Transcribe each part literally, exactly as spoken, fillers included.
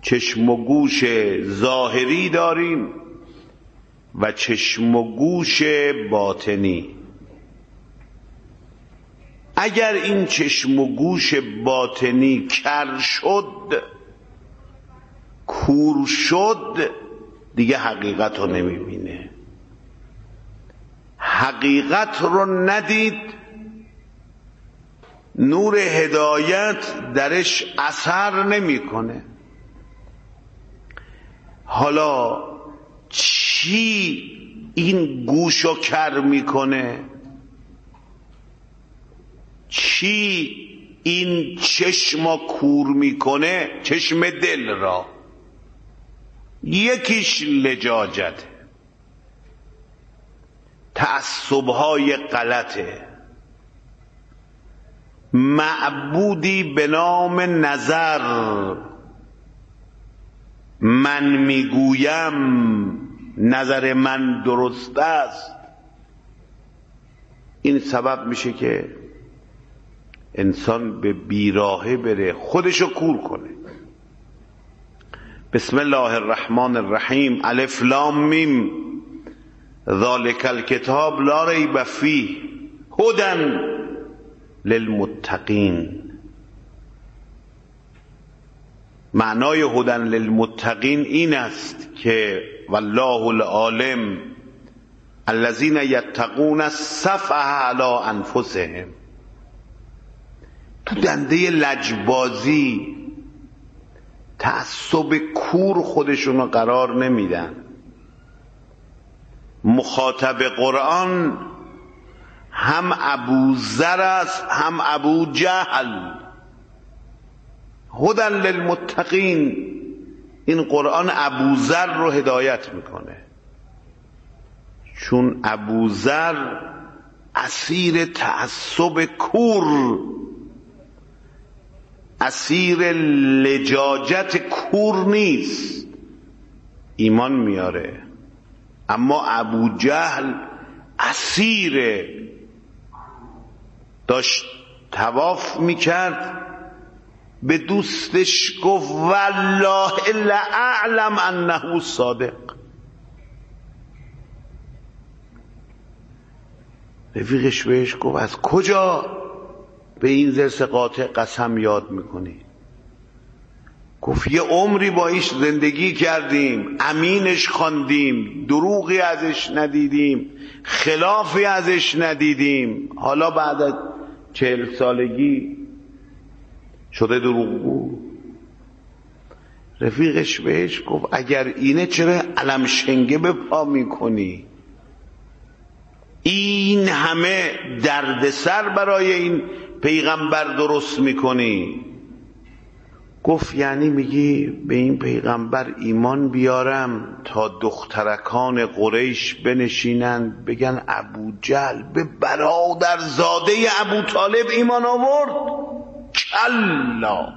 چشم و گوش ظاهری داریم و چشم و گوش باطنی. اگر این چشم و گوش باطنی کر شد، کور شد، دیگه حقیقت رو نمیبینه. حقیقت رو ندید، نور هدایت درش اثر نمیکنه. حالا چی این گوشو کر میکنه؟ چی این چشم کور میکنه؟ چشم دل را. یکیش لجاجت، تعصبهای غلطه. معبودی به نام نظر، من میگویم نظر من درست است، این سبب میشه که انسان به بیراهه بره، خودشو کور کنه. بسم الله الرحمن الرحیم. الف لام میم ذالک الکتاب لا ریب فیه هدی للمتقین. معنای هدی للمتقین این است که والله العالم الذین یتقون السفه علی انفسهم. تو دنده لجبازی تعصب کور خودشونو قرار نمیدن. مخاطب قرآن هم ابو ذر است هم ابو جهل. هدی للمتقین، این قرآن ابو ذر رو هدایت میکنه، چون ابو ذر اسیر تعصب کور، اسیر لجاجت کور نیست، ایمان میاره. اما ابو جهل اسیر، داشت طواف میکرد، به دوستش گفت والله الا اعلم انه صادق. رفیقش بهش گفت از کجا به این زرس قاطع قسم یاد میکنی؟ گفت یه عمری با ایش زندگی کردیم، امینش خواندیم، دروغی ازش ندیدیم، خلافی ازش ندیدیم، حالا بعد از چهل سالگی شده دروغگو. رفیقش بهش گفت اگر اینه چرا علم شنگه به پا میکنی؟ این همه دردسر برای این پیغمبر درست میکنی؟ گفت یعنی میگی به این پیغمبر ایمان بیارم تا دخترکان قریش بنشینند بگن ابو جهل به برادرزاده ابو طالب ایمان آورد؟ کلا.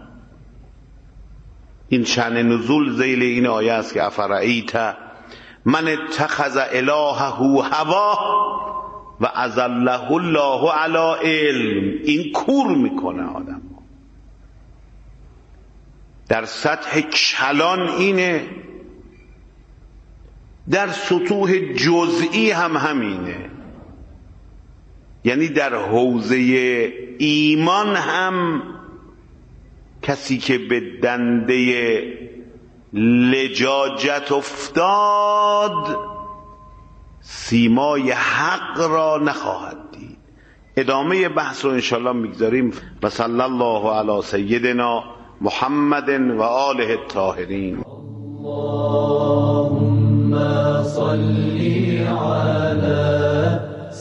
این شأن نزول ذیل این آیه است که افرایت من اتخذ الهه هوا و اضله الله علی علم. این کور میکنه آدم. در سطح کلان اینه، در سطوح جزئی هم همینه. یعنی در حوزه ایمان هم کسی که به دنده لجاجت افتاد سیمای حق را نخواهد دید. ادامه بحث رو انشاءالله میگذاریم. و صلی الله علی سیدنا محمد و آله الطاهرین. اللهم صل علی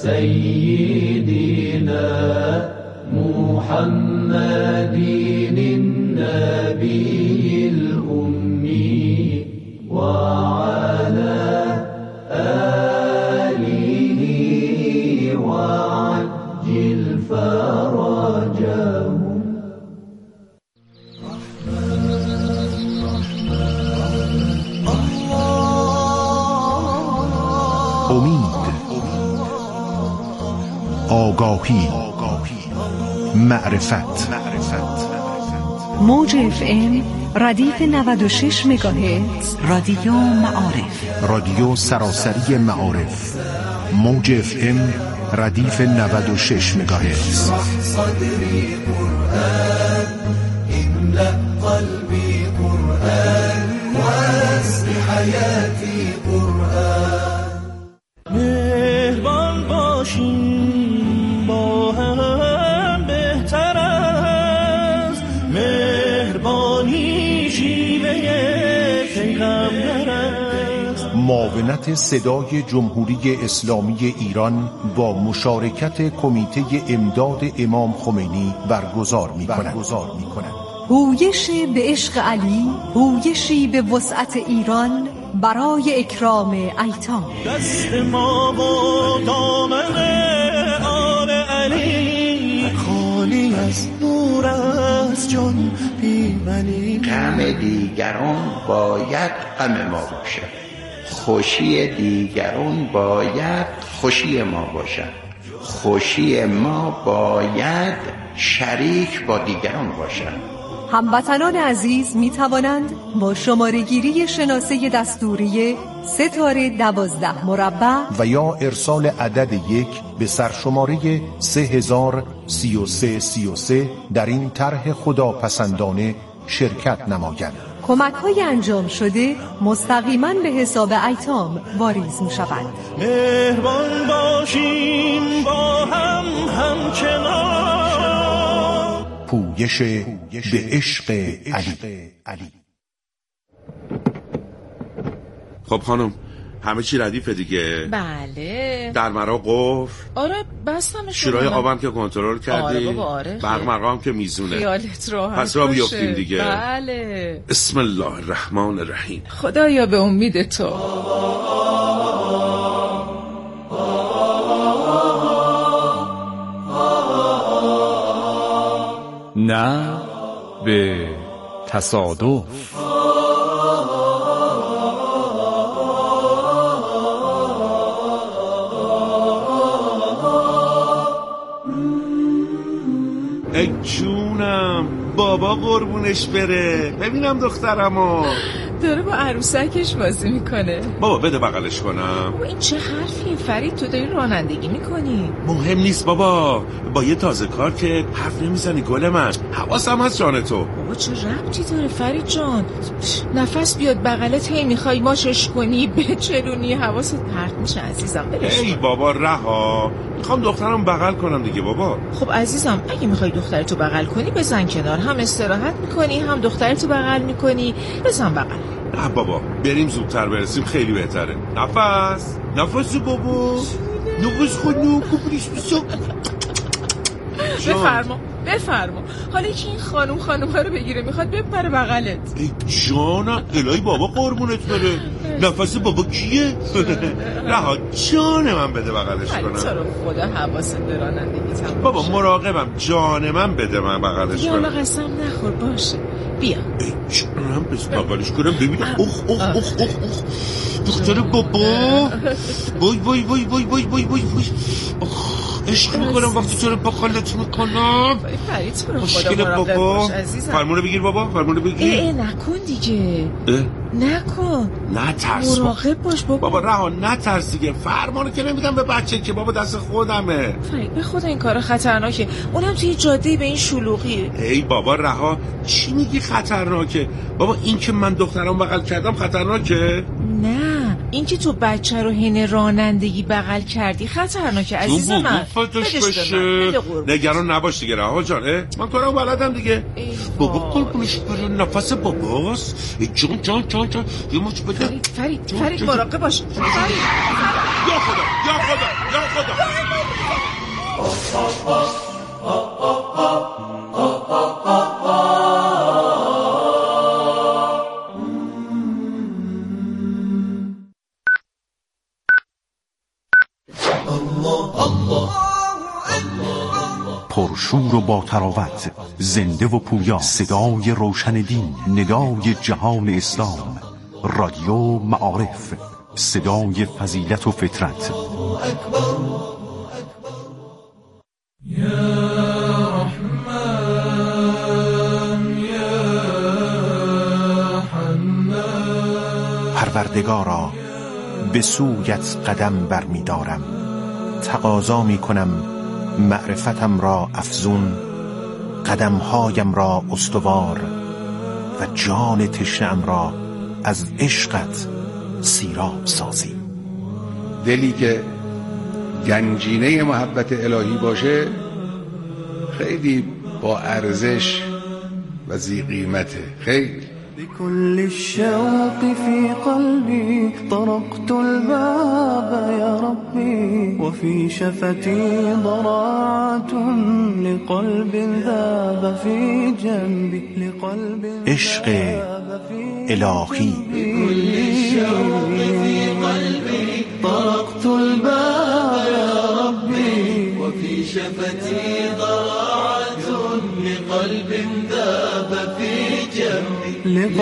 سیدنا محمد النبی الأمی و علی آله و عجل فرجهم. امید، آگاهی، معرفت، موج اف ام ردیف نود و شش مگاهرتز، رادیو معارف، رادیو سراسری معارف. موج اف ام ردیف نود و شش مگاهرتز. صدری قرآن املأ قلبی قرآن واسقی حیاتی قرآن. مهربان باشیم با هم بهتر است، مهربانی شیوه پیغمبر است. معاونت صدای جمهوری اسلامی ایران با مشارکت کمیته امداد امام خمینی برگزار می‌کند. هویش به عشق علی، هویشی به وسعت ایران برای اکرام ایتام. دست ما و دامن آل علی خالی از نور از جان بی‌منی. غم دیگران باید غم ما باشد، خوشی دیگران باید خوشی ما باشد، خوشی ما باید شریک با دیگران باشد. هموطنان عزیز می توانند با شماره گیری شناسه دستوری ستاره دوازده مربع و یا ارسال عدد یک به سرشماره سه هزار سی و سه سی و سه در این طرح خداپسندانه شرکت نمایند. کمک های انجام شده مستقیما به حساب ایتام واریز می شود. مهربان باشیم با هم همچنان. پویش به عشق علی. خب خانم همه چی ردیفه دیگه؟ بله. در مرا قفل؟ آره بستمش. شورای آبم که کنترل کردی؟ آره بابا آره. برق مرقام که میزونه. خیالت راحت پس را بیافتیم دیگه. بله. بسم الله الرحمن الرحیم. خدایا به امید تو. نه به تصادف. ای جونم بابا قربونش بره. ببینم دخترمو داره با عروسکش بازی میکنه. بابا بده بغلش کنم. او این چه حرفیه فرید؟ تو داری رانندگی میکنی؟ مهم نیست بابا، با یه تازه کار که حرف نمیزنی گل من. حواسم هست جان تو. بابا چه ربطی داره فرید جان؟ نفس بیاد بغلت هی میخوای ماشش کنی بچرونی حواست پرت میشه عزیزم. ای بابا رها، میخوام دخترم بغل کنم دیگه بابا. خب عزیزم اگه میخوای دخترتو بغل کنی بزن کنار، هم استراحت میکنی هم دخترتو بغل میکنی. بزن بغل. نه بابا بریم زودتر برسیم خیلی بهتره. نفس نفس بابا نفس خونو کبریش بسا. بفرما بفرما. حالا که این خانوم خانوم ها رو بگیره میخواد بپره بغلت. ای جانم الهی بابا قربونت بره. نفس بابا کیه؟ رها جان من بده بغلش کنم. تو رو خدا حواست به رانندگی تمام. بابا مراقبم، جان من بده من بغلش کنم. یالا قسم نخور باشه. بیا. ای جانم بس بغلش کنم ببینم. اخ اخ اخ اخ اخ دختر بابا. وای وای وای وای وای وای وای وای. عشق میکنم وقتی تو رو بغلت میکنم. فرید تو رو خدا مراقب باش عزیزم. فرمونه بگیر بابا، فرمونه بگیر. اه اه نکن دیگه. اه؟ نکن. نه ترس. مراقب باش بابا. بابا رها نه ترس دیگه. فرمانو که نمیدم به بچه که بابا دست خودمه. فرید به خدا این کار خطرناکه، اونم توی جاده به این شلوغیه. ای بابا رها چی میگی خطرناکه؟ بابا این که من دخترم بغل کردم خطرناکه؟ نه این که تو بچه رو حین رانندگی بغل کردی خطرناکه عزیز من. بدش بشه. نگران نباش دیگه رها جان. من کارم بلدم دیگه. بابا قلبونش بره. نفس باباست. ای جان جان جان جان یه مچ بده. فرید فرید فرید مراقب باش. فرید یا خدا یا خدا یا خدا. پرشور و با تراوت، زنده و پویا، صدای روشن دین، ندای جهان اسلام، رادیو معارف، صدای فضیلت و فطرت. یا رحمان یا پروردگارا به سویت قدم برمی دارم، تقاضا می کنم معرفتم را افزون، قدمهایم را استوار و جان تشنه‌ام را از عشقت سیراب سازی. دلی که گنجینه محبت الهی باشه خیلی با ارزش و ذی قیمته. خیلی بكل الشوق في قلبي طرقت الباب يا ربي وفي شفتي ضراعة لقلب ذاب في جنبي لقلب عشق الهی. بكل الشوق في قلبي طرقت الباب يا ربي وفي شفتي ضراعة لقلب ذاب في جنبي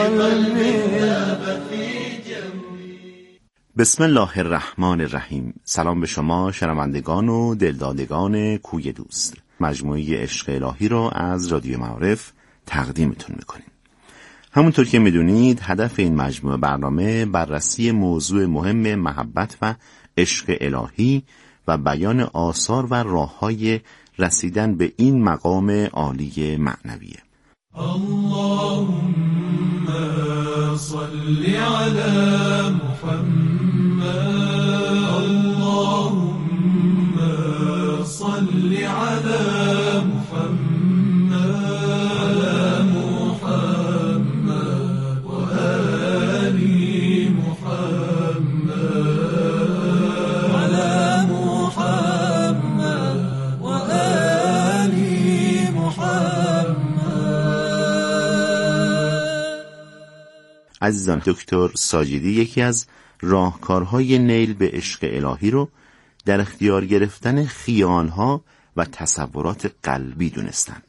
بسم الله الرحمن الرحیم. سلام به شما شنوندگان و دلدادگان کوی دوست. مجموعه عشق الهی را از رادیو معارف تقدیمتون میکنیم. همونطور که میدونید هدف این مجموعه برنامه بررسی موضوع مهم محبت و عشق الهی و بیان آثار و راه‌های رسیدن به این مقام عالی معنویه. اللهم صل على محمد اللهم صل على محمد على محمد وآل محمد على محمد وآل محمد. عزیزان، دکتر ساجدی یکی از راهکارهای نیل به عشق الهی رو در اختیار گرفتن خیالها و تصورات قلبی دونستن.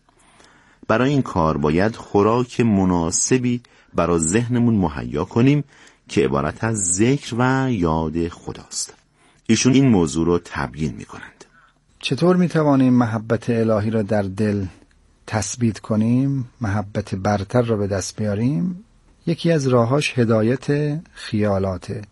برای این کار باید خوراک مناسبی برای ذهنمون مهیا کنیم که عبارت از ذکر و یاد خداست. ایشون این موضوع رو تبیین میکنند. چطور میتوانیم محبت الهی را در دل تثبیت کنیم، محبت برتر را به دست بیاریم؟ یکی از راهاش هدایت خیالاته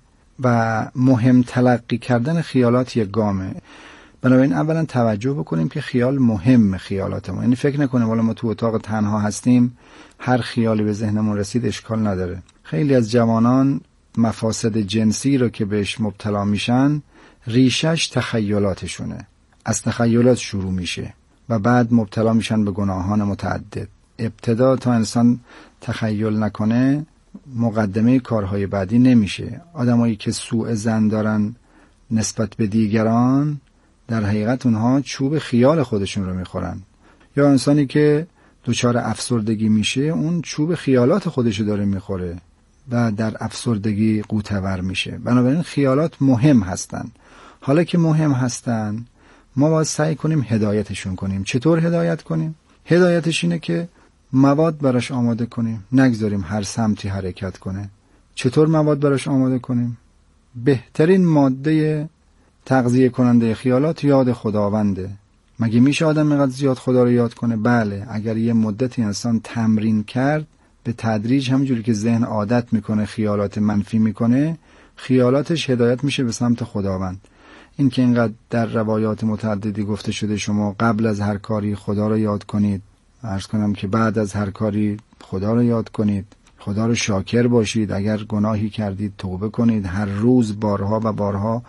و مهم تلقی کردن خیالات یک گامه. بنابراین اولا توجه بکنیم که خیال مهم خیالات ما، یعنی فکر نکنیم والا ما تو اتاق تنها هستیم هر خیالی به ذهنمون رسید اشکال نداره. خیلی از جوانان مفاسد جنسی رو که بهش مبتلا میشن ریشش تخیلاتشونه، از تخیلات شروع میشه و بعد مبتلا میشن به گناهان متعدد. ابتدا تا انسان تخیل نکنه مقدمه کارهای بعدی نمیشه. آدمایی که سوء ظن دارن نسبت به دیگران در حقیقت اونها چوب خیال خودشون رو میخورن. یا انسانی که دچار افسردگی میشه اون چوب خیالات خودشو داره میخوره و در افسردگی غوطه‌ور میشه. بنابراین خیالات مهم هستن. حالا که مهم هستن ما باید سعی کنیم هدایتشون کنیم. چطور هدایت کنیم؟ هدایتش اینه که مواد براش آماده کنیم، نگذاریم هر سمتی حرکت کنه. چطور مواد براش آماده کنیم؟ بهترین ماده تغذیه کننده خیالات یاد خداونده. مگه میشه آدم اینقدر زیاد خدا رو یاد کنه؟ بله، اگر یه مدتی انسان تمرین کرد به تدریج همونجوری که ذهن عادت میکنه خیالات منفی میکنه خیالاتش هدایت میشه به سمت خداوند. این که اینقدر در روایات متعددی گفته شده شما قبل از هر کاری خدا رو یاد کنید، عرض کنم که بعد از هر کاری خدا رو یاد کنید، خدا رو شاکر باشید، اگر گناهی کردید توبه کنید، هر روز بارها و بارها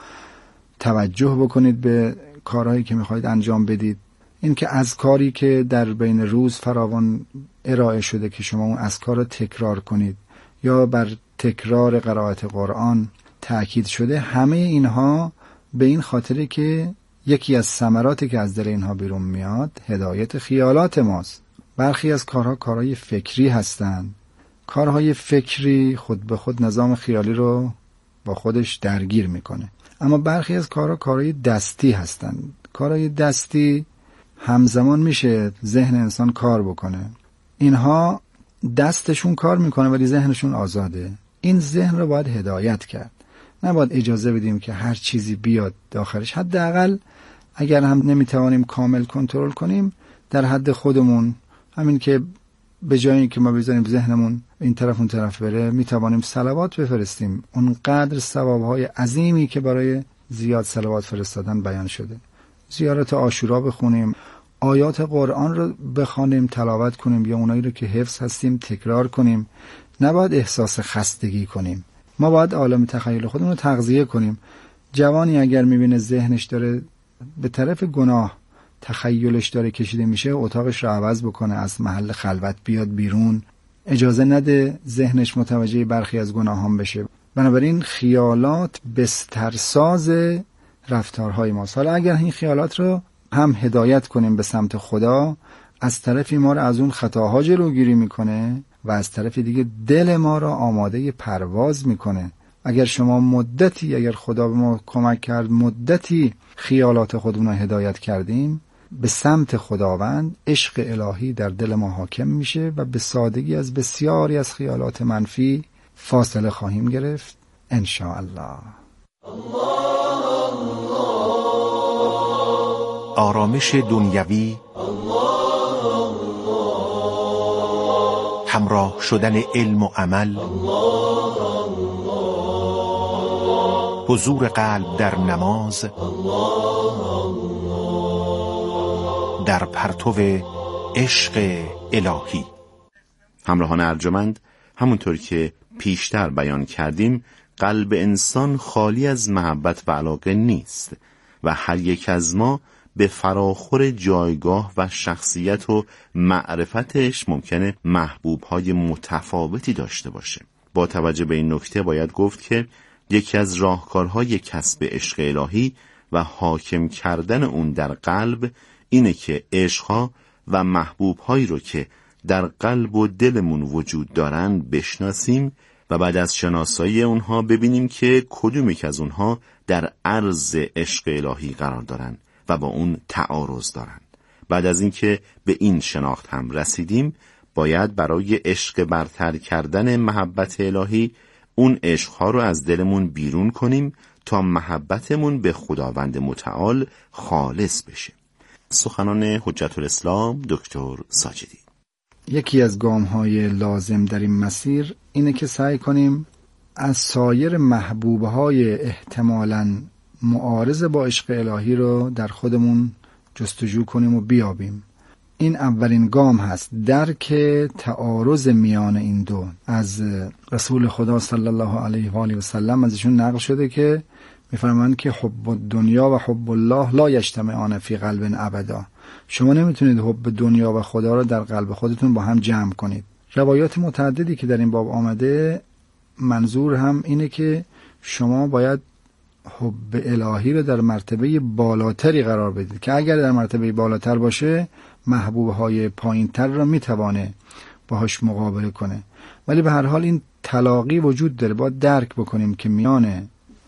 توجه بکنید به کارهایی که میخواید انجام بدید. این که اذکاری که در بین روز فراوان ارائه شده که شما اون اذکار رو تکرار کنید یا بر تکرار قرائت قرآن تأکید شده، همه اینها به این خاطره که یکی از ثمراتی که از دل اینها بیرون میاد هدایت خیالات ماست. برخی از کارها کارهای فکری هستند. کارهای فکری خود به خود نظام خیالی رو با خودش درگیر میکنه. اما برخی از کارها کارهای دستی هستند. کارهای دستی همزمان میشه ذهن انسان کار بکنه. اینها دستشون کار میکنه ولی ذهنشون آزاده. این ذهن رو باید هدایت کرد. نباید اجازه بدیم که هر چیزی بیاد داخلش. حداقل اگر هم نمیتوانیم کامل کنترل کنیم در حد خودمون، همین که به جای اینکه ما بذاریم ذهنمون این طرف اون طرف بره، میتوانیم صلوات بفرستیم. اونقدر ثوابهای عظیمی که برای زیاد صلوات فرستادن بیان شده. زیارت عاشورا بخونیم، آیات قرآن رو بخوانیم، تلاوت کنیم، یا اونایی رو که حفظ هستیم تکرار کنیم. نباید احساس خستگی کنیم. ما باید عالم تخیل خودمون رو تغذیه کنیم. جوانی اگر میبینه ذهنش داره به طرف گناه، تخیلش داره کشیده میشه، اتاقش رو عوض بکنه، از محل خلوت بیاد بیرون، اجازه نده ذهنش متوجه برخی از گناهان بشه. بنابراین خیالات بسترساز رفتارهای ماست. حالا اگر این خیالات رو هم هدایت کنیم به سمت خدا، از طرفی ما رو از اون خطاها جلوگیری میکنه و از طرف دیگه دل ما رو آماده پرواز میکنه. اگر شما مدتی، اگر خدا به ما کمک کرد مدتی خیالات خودمون رو هدایت کردیم به سمت خداوند، عشق الهی در دل ما حاکم میشه و به سادگی از بسیاری از خیالات منفی فاصله خواهیم گرفت ان شاء الله. آرامش دنیوی، همراه شدن علم و عمل، حضور قلب در نماز، در پرتو عشق الهی. همراهان ارجمند، همونطور که پیشتر بیان کردیم، قلب انسان خالی از محبت و علاقه نیست و هر یک از ما به فراخور جایگاه و شخصیت و معرفتش ممکنه محبوبهای متفاوتی داشته باشه. با توجه به این نکته باید گفت که یکی از راهکارهای کسب عشق الهی و حاکم کردن اون در قلب اینه که عشقها و محبوبهایی رو که در قلب و دلمون وجود دارن بشناسیم و بعد از شناسایی اونها ببینیم که کدوم یک از اونها در عرض عشق الهی قرار دارن و با اون تعارض دارن. بعد از اینکه به این شناخت هم رسیدیم، باید برای عشق برتر کردن محبت الهی اون عشقها رو از دلمون بیرون کنیم تا محبتمون به خداوند متعال خالص بشه. سخنان حجت الاسلام دکتر ساجدی. یکی از گام‌های لازم در این مسیر اینه که سعی کنیم از سایر محبوب‌های احتمالاً معارض با عشق الهی رو در خودمون جستجو کنیم و بیابیم. این اولین گام هست، درک تعارض میان این دو. از رسول خدا صلی الله علیه و آله و سلم از ایشون نقل شده که میفرمایند که حب الدنیا و حب الله لا یجتمعان فی قلب ابدا. شما نمیتونید حب دنیا و خدا رو در قلب خودتون با هم جمع کنید. روایات متعددی که در این باب آمده، منظور هم اینه که شما باید حب الهی رو در مرتبه بالاتری قرار بدید که اگر در مرتبه بالاتر باشه محبوبهای پایینتر رو میتوانه باهاش مقابله کنه. ولی به هر حال این تلاقی وجود داره. باید درک بکنیم که میان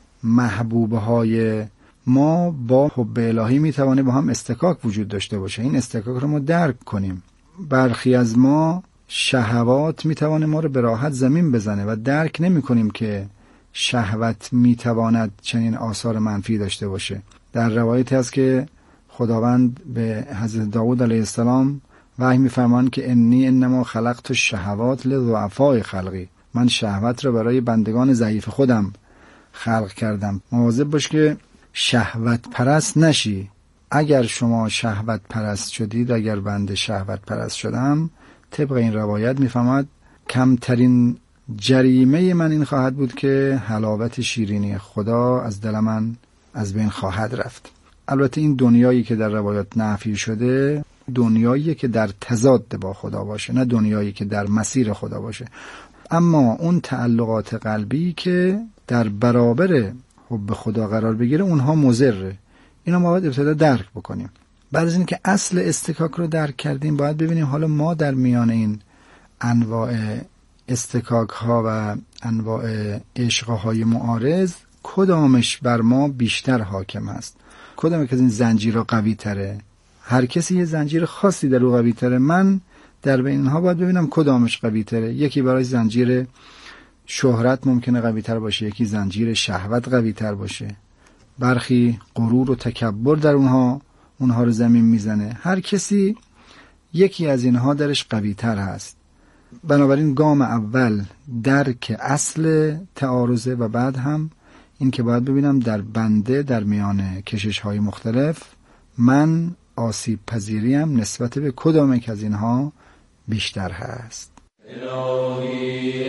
محبوبهای ما با حب الهی میتوانه با هم استکاک وجود داشته باشه. این استکاک رو ما درک کنیم. برخی از ما شهوات میتوانه ما رو به راحت زمین بزنه و درک نمی کنیم که شهوت میتواند چنین آثار منفی داشته باشه. در روایت هست که خداوند به حضرت داود علیه السلام وحی میفرمایند که انی انما خلقت الشهوات لضعفاء خلقی، من شهوت را برای بندگان ضعیف خودم خلق کردم. مواظب باش که شهوت پرست نشی. اگر شما شهوت پرست شدید، اگر بنده شهوت پرست شدم، طبق این روایت میفرماد کمترین جریمه من این خواهد بود که حلاوت شیرینی خدا از دل من از بین خواهد رفت. البته این دنیایی که در روایات نفی شده دنیایی که در تضاد با خدا باشه، نه دنیایی که در مسیر خدا باشه. اما اون تعلقات قلبی که در برابر حب خدا قرار بگیره اونها مضره. اینا ما باید ابتدا درک بکنیم. بعد از اینکه اصل استکاک رو درک کردیم، باید ببینیم حالا ما در میان این انواع استکاک ها و انواع عشق های معارض کدامش بر ما بیشتر حاکم است، کدام که از این زنجیرها قوی تره. هر کسی یه زنجیر خاصی در او قوی تره. من در بین اینها باید ببینم کدامش قوی تره. یکی برای زنجیر شهرت ممکنه قوی تر باشه، یکی زنجیر شهوت قوی تر باشه. برخی غرور و تکبر در اونها اونها رو زمین میزنه. هر کسی یکی از اینها درش قوی تر هست. بنابراین گام اول درک اصل تعارضه و بعد هم این که باید ببینم در بنده در میان کشش های مختلف من آسیب پذیریم نسبت به کدام یک از اینها بیشتر هست. الهی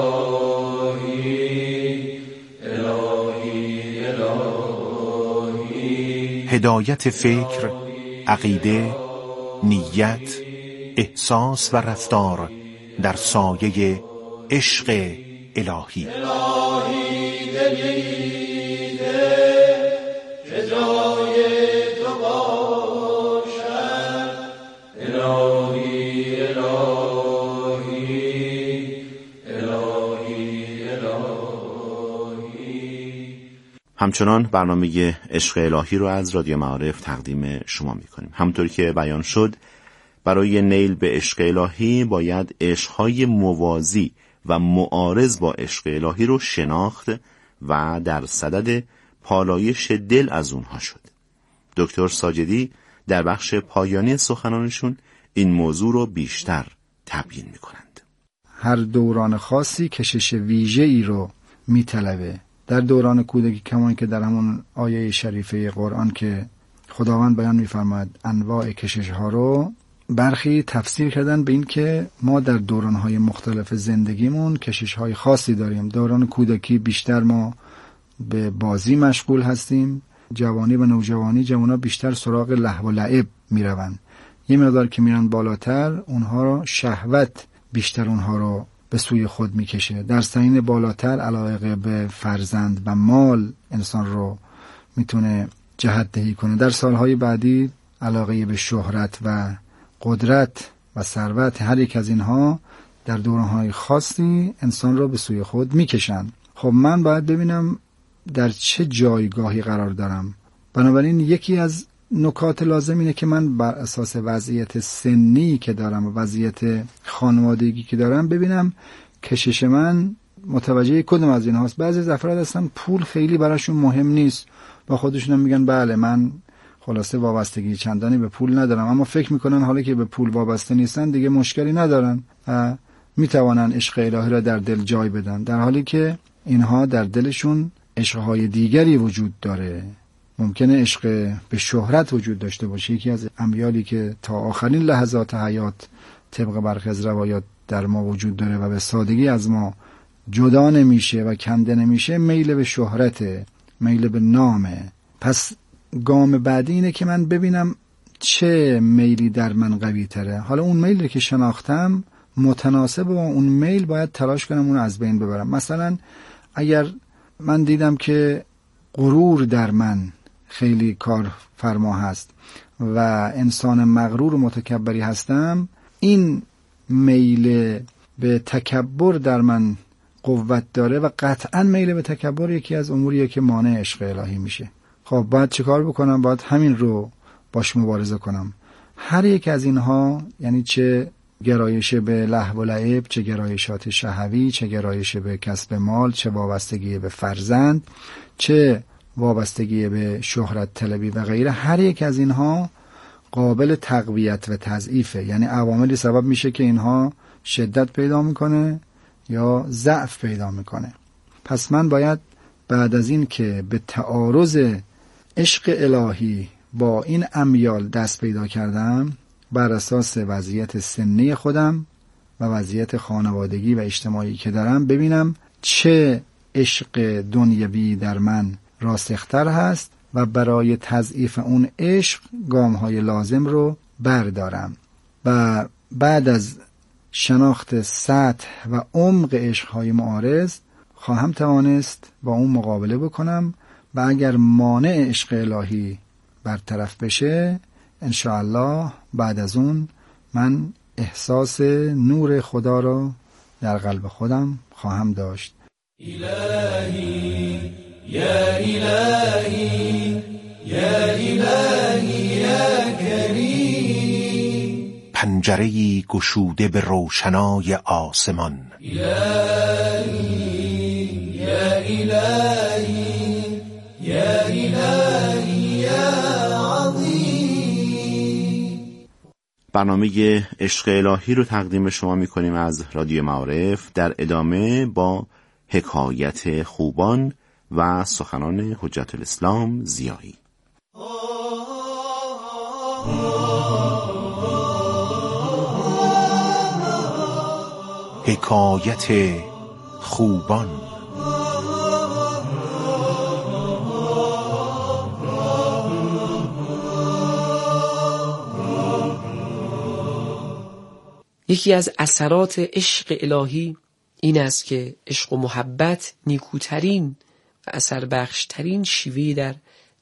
الهی الهی الهی هدایت فکر، عقیده، نیت، احساس و رفتار در سایه عشق الهی. الهی دلیده که جای تو باشد. الهی الهی الهی الهی. همچنان برنامه عشق الهی رو از رادیو معارف تقدیم شما میکنیم. همونطوری که بیان شد برای نیل به عشق الهی باید عشقهای موازی و معارض با عشق الهی رو شناخت و در صدد پالایش دل از اونها شد. دکتر ساجدی در بخش پایانی سخنانشون این موضوع رو بیشتر تبیین میکنند. هر دوران خاصی کشش ویژه‌ای رو میطلبه. در دوران کودکی کما که در همون آیه شریفه قرآن که خداوند بیان می‌فرماید انواع کشش ها رو، برخی تفسیر کردن به این که ما در دوران‌های مختلف زندگیمون کشش‌های خاصی داریم. دوران کودکی بیشتر ما به بازی مشغول هستیم، جوانی و نوجوانی جوان‌ها بیشتر سراغ لهو و لعب میروند. یه مقدار که میرن بالاتر اونها رو شهوت بیشتر اونها رو به سوی خود میکشه. در سنین بالاتر علاقه به فرزند و مال انسان رو میتونه جهت دهی کنه. در سالهای بعدی علاقه به شهرت و قدرت و ثروت، هر یک از اینها در دوران‌های خاصی انسان را به سوی خود میکشند. خب من باید ببینم در چه جایگاهی قرار دارم. بنابراین یکی از نکات لازم اینه که من بر اساس وضعیت سنی که دارم و وضعیت خانوادگی که دارم ببینم کشش من متوجه کدوم از اینهاست. بعضی از افراد هستن پول خیلی براشون مهم نیست، با خودشون هم میگن بله من خلاصه وابستگی چندانی به پول ندارم، اما فکر میکنن حالا که به پول وابسته نیستن دیگه مشکلی ندارن و میتوانن عشق الهی را در دل جای بدن، در حالی که اینها در دلشون عشقهای دیگری وجود داره. ممکنه عشق به شهرت وجود داشته باشه. یکی از امیالی که تا آخرین لحظات حیات طبق برخی از روایات در ما وجود داره و به سادگی از ما جدا نمیشه و کنده نمیشه، میل به شهرته، میل به نامه. پس گام بعدی اینه که من ببینم چه میلی در من قوی تره. حالا اون میلی که شناختم متناسب با اون میل باید تلاش کنم اون از بین ببرم. مثلا اگر من دیدم که غرور در من خیلی کار فرما هست و انسان مغرور و متکبری هستم، این میل به تکبر در من قوت داره و قطعا میل به تکبر یکی از اموریه که مانع عشق الهی میشه. خب باید چه کار بکنم؟ باید همین رو باش مبارزه کنم. هر یک از اینها، یعنی چه گرایش به لهو و لعب، چه گرایشات شهوی، چه گرایش به کسب مال، چه وابستگی به فرزند، چه وابستگی به شهرت طلبی و غیره، هر یک از اینها قابل تقویت و تضعیفه. یعنی عواملی سبب میشه که اینها شدت پیدا میکنه یا ضعف پیدا میکنه. پس من باید بعد از این که به تعارض عشق الهی با این امیال دست پیدا کردم، بر اساس وضعیت سنی خودم و وضعیت خانوادگی و اجتماعی که دارم ببینم چه عشق دنیوی در من راسختر هست و برای تضعیف اون عشق گام‌های لازم رو بردارم. و بعد از شناخت سطح و عمق عشق‌های معارض خواهم توانست با اون مقابله بکنم و اگر مانع عشق الهی برطرف بشه انشاءالله بعد از اون من احساس نور خدا رو در قلب خودم خواهم داشت. الهی یا الهی یا الهی یا کریم، پنجره‌ای گشوده به روشنای آسمان. الهی یا الهی یا الهی یا عظیم. برنامه عشق الهی رو تقدیم شما میکنیم از رادیو معارف، در ادامه با حکایت خوبان و سخنان حجت الاسلام ضیایی. حکایت خوبان. یکی از اثرات عشق الهی این است که عشق و محبت نیکوترین و اثر بخشترین شیوه در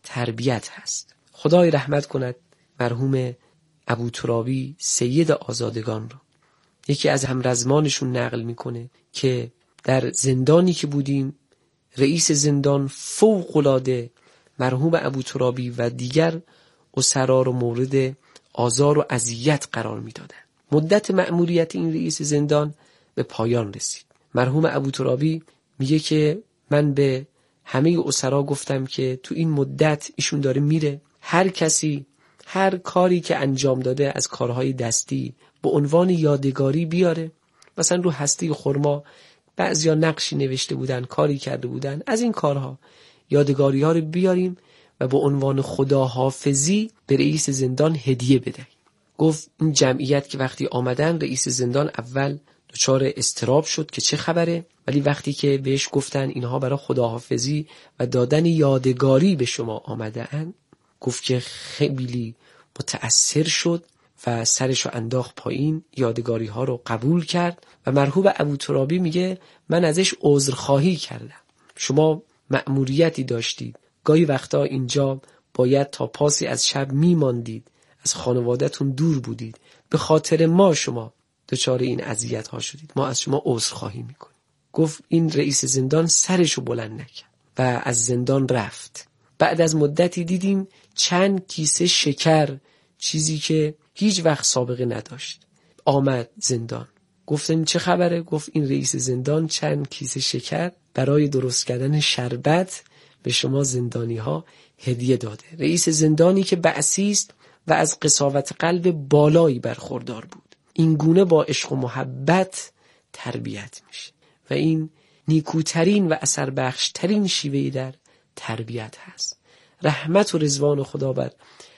تربیت هست. خدای رحمت کند مرحوم ابو ترابی سید آزادگان رو. یکی از همرزمانشون نقل میکنه که در زندانی که بودیم رئیس زندان فوق‌العاده مرحوم ابو ترابی و دیگر اسرا رو مورد آزار و اذیت قرار میدادن. مدت مأموریت این رئیس زندان به پایان رسید. مرحوم ابو ترابی میگه که من به همه اسرا گفتم که تو این مدت ایشون داره میره، هر کسی هر کاری که انجام داده از کارهای دستی به عنوان یادگاری بیاره. مثلا رو هسته خرما بعضیا نقشی نوشته بودن، کاری کرده بودن، از این کارها یادگاری ها رو بیاریم و به عنوان خداحافظی به رئیس زندان هدیه بدهیم. گفت این جمعیت که وقتی آمدن رئیس زندان اول دچار اضطراب شد که چه خبره، ولی وقتی که بهش گفتن اینها برای خداحافظی و دادن یادگاری به شما آمده‌اند، گفت که خیلی متأثر شد و سرشو انداخت پایین، یادگاری ها رو قبول کرد و مرحوم ابو ترابی میگه من ازش عذرخواهی کردم. شما مأموریتی داشتید، گاهی وقتا اینجا باید تا پاسی از شب میماندید، از خانواده‌تون دور بودید، به خاطر ما شما دچار این اذیت ها شدید، ما از شما عذرخواهی میکنیم. گفت این رئیس زندان سرشو بلند نکرد و از زندان رفت. بعد از مدتی دیدیم چند کیسه شکر، چیزی که هیچ وقت سابقه نداشت، آمد زندان. گفتم چه خبره؟ گفت این رئیس زندان چند کیسه شکر برای درست کردن شربت به شما زندانی ها هدیه داده. رئیس زندانی که بعثی است و از قساوت قلب بالایی برخوردار بود، این گونه با عشق و محبت تربیت میشه و این نیکوترین و اثر بخشترین شیوهی در تربیت هست. رحمت و رضوان خدا بر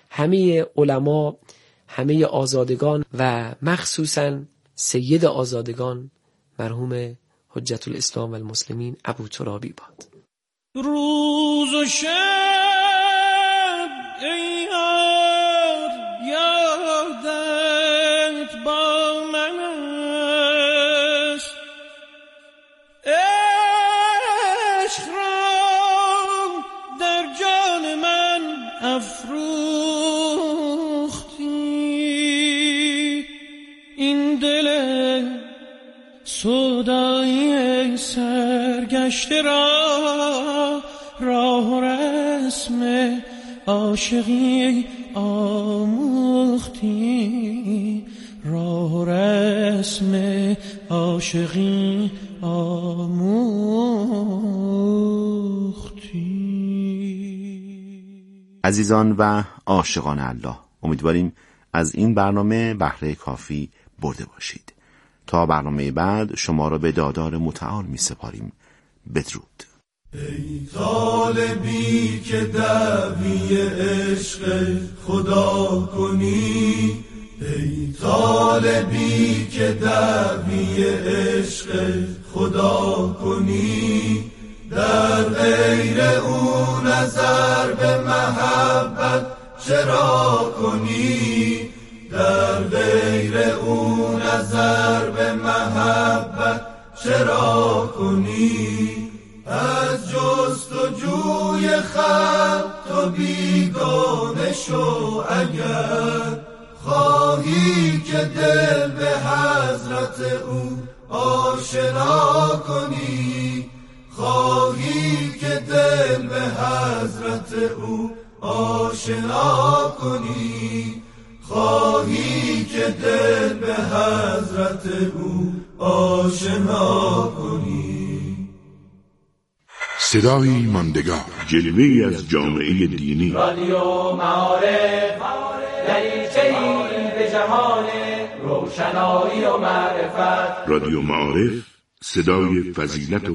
همه علما، همه آزادگان و مخصوصا سید آزادگان مرحوم حجت الاسلام و المسلمین ابو ترابی باد. روز و شب ای یار یادت با من است، عشق را در جان من افروختی، این دل سودای سرگشته را راه و رسم عاشقی آموختی، راه و رسم عاشقی آموختی. عزیزان و عاشقان الله، امیدواریم از این برنامه بهره کافی برده باشید. تا برنامه بعد شما را به دادار متعال می سپاریم. بدرود. ای طالبی که دعوی عشق خدا کنی، ای طالبی که دعوی عشق خدا کنی، در غیر او نظر به محبت چرا کنی، در غیر او نظر به محبت چرا کنی، از جست و جوی خلق تو بیگانه شو، اگر خواهی که دل به حضرت او آشنا کنی، خواهی که دل به حضرت او آشنا کنی، خواهی که دل به حضرت او آشنا کنی. صدایی ماندگار، جلوه‌ای از جامعه دینی. رادیو معارف دریچه‌ای به جهان روشنایی و معرفت. رادیو معارف، صدای فضیلت و